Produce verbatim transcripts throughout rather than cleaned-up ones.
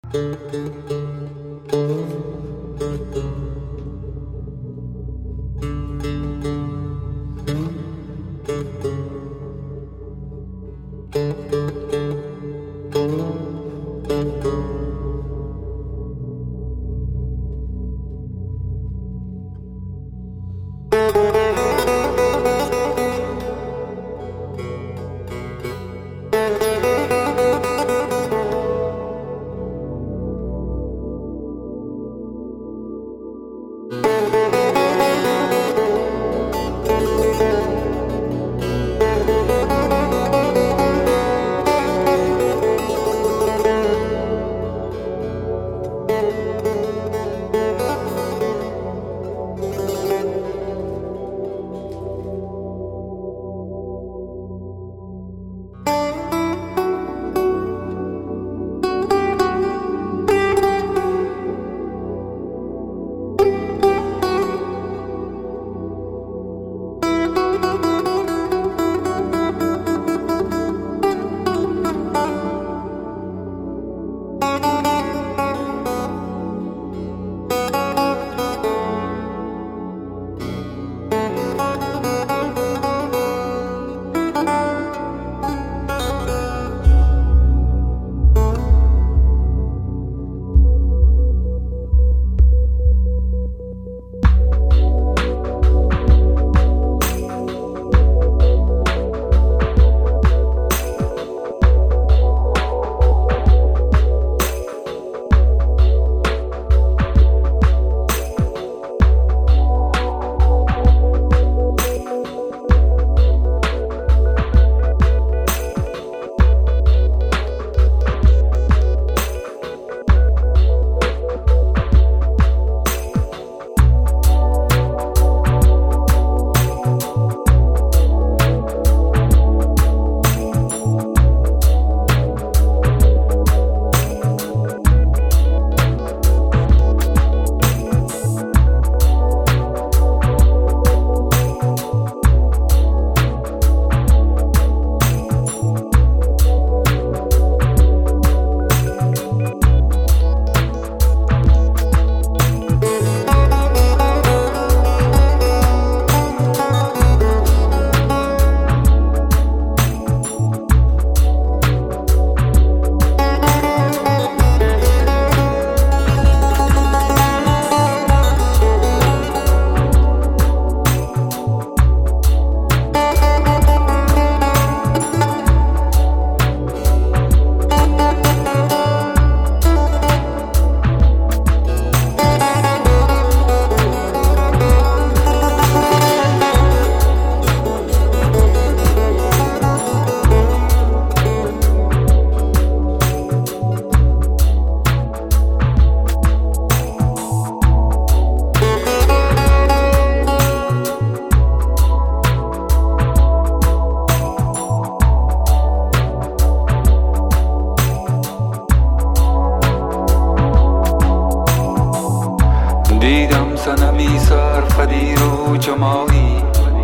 جمالی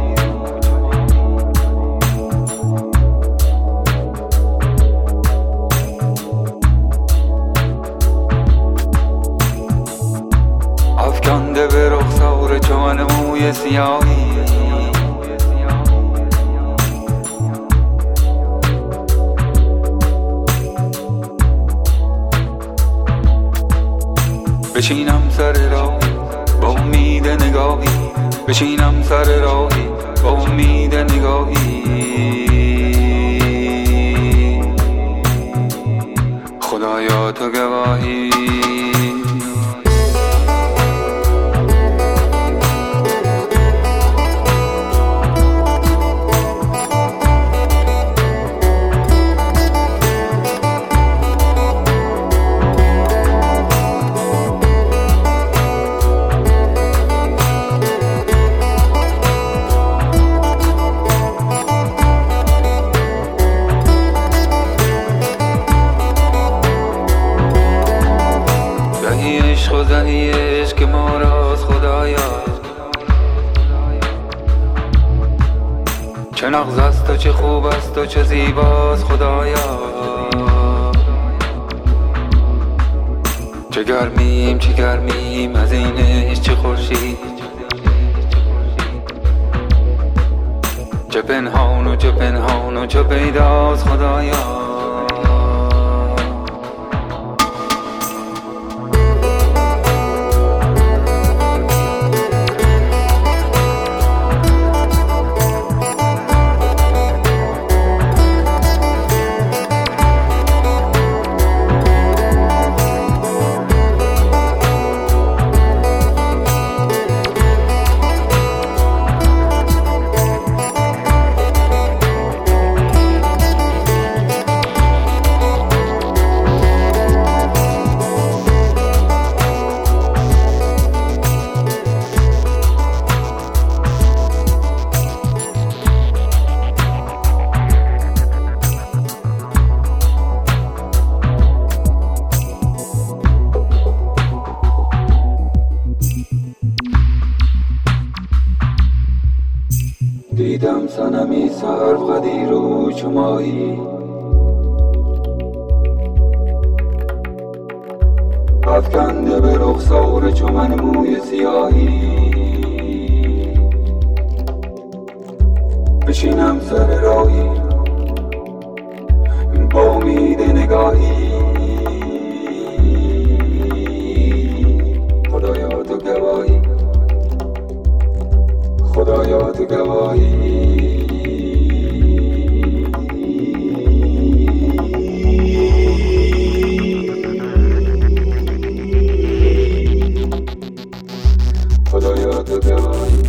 افکنده به رخسار جان موی سیاهی بشینم سر راهی با امید نگاهی بشینم سر راهی با امید نگاهی خدایا تو گواهی خداییش که ما راست خدایا چه نغز است و چه خوب است و چه زیباست خدایا چه گرمیم چه گرمیم از این عشق چه خورشید، چه پنهان و چه پنهان و چه پیداست خدایا. دیدم صنمی سرو قدیر و چمایی، افکنده به رخسار چو من موی سیاهی. بشینم سر راهی با امید نگاهی، خدایا تو گواهی، خدایا تو گواهی. خدایا تو گواهی.